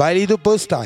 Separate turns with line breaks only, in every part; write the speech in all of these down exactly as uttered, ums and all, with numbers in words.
Baile do postal.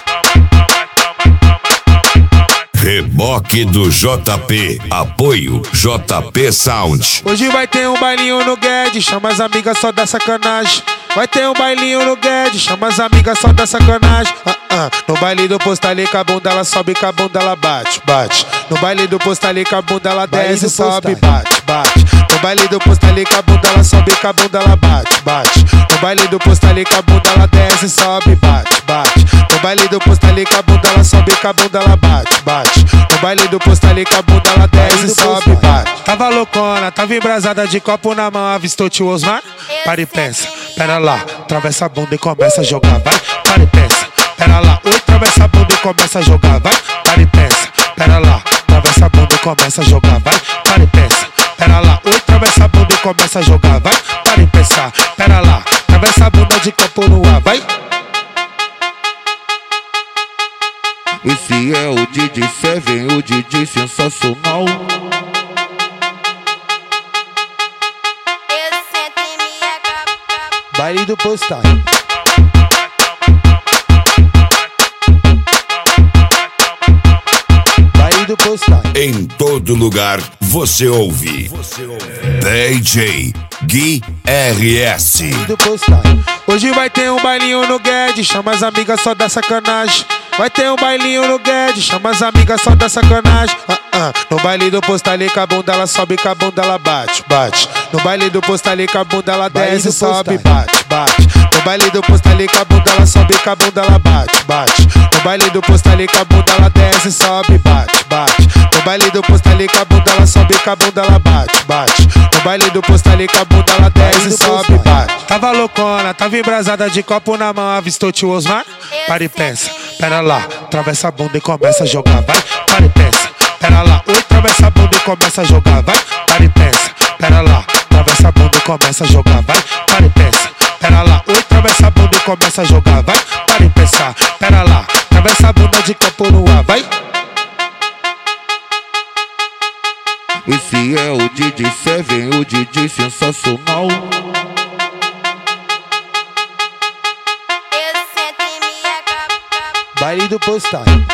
Reboque do J P. Apoio J P Sound.
Hoje vai ter um bailinho no Guedes, chama as amigas só da sacanagem. Vai ter um bailinho no Guedes, chama as amigas só da sacanagem. Ah, ah. No baile do postal, com a bunda ela sobe, com a bunda ela bate, bate. No baile do postal, com a bunda ela desce, sobe, bate, bate. No baile do postal, com a bunda ela sobe, com a bunda ela bate, bate. No baile do postal, com a bunda ela desce, sobe, bate, bate. No baile do postal, com a bunda ela sobe, com a bunda ela bate, bate. No baile do postal, com a bunda ela desce, sobe, bate. Tava loucona, tava embrasada de copo na mão, avistou tio Osmar? Para e pensa, pera lá, atravessa a bunda e começa a jogar, vai, para e pensa. Pera lá, oi, atravessa a bunda e começa a jogar, vai, para e pensa. Pera lá, atravessa a bunda e começa a jogar, vai, para e pensa. Pera lá, oi, atravessa a bunda e começa a jogar, vai, para e pensar. Pera lá, atravessa a bunda de copo no ar, vai.
Esse é o D J Seven, o D J sensacional.
Baile do postal. Baile do postal.
Em todo lugar você ouve. D J Gui R S.
Baile do postal. Hoje vai ter um bailinho no Guedes, chama as amigas só da sacanagem. Vai ter um bailinho no Guedes, chama as amigas só da sacanagem. Ah, ah. No baile do postal, com a bunda ela sobe, com a bunda ela bate, bate. No baile do postal, com a bunda ela desce, sobe, bate, bate. No baile do postal, com a bunda ela sobe, com a bunda ela bate, bate. No baile do postal, com a bunda ela desce, sobe, bate, bate. No baile do postal, com a bunda ela sobe, com a bunda ela bate, bate. No baile do postal, com a bunda ela desce, sobe, bate. Tava loucona, tava embrasada de copo na mão, avistou tio Osmar? Para e pensa, pera lá, atravessa a bunda e começa a jogar, vai, para e pensa. Pera lá, oi, atravessa a bunda e começa a jogar, vai, para e pensa. Pera lá, atravessa a bunda e começa a jogar, vai, para e pensa. Pera lá, oi, atravessa a bunda e começa a jogar, vai, para e pensar. Pera lá, atravessa a bunda de copo no ar, vai.
Esse é o D J Seven, o D J sensacional.
Baile do postal.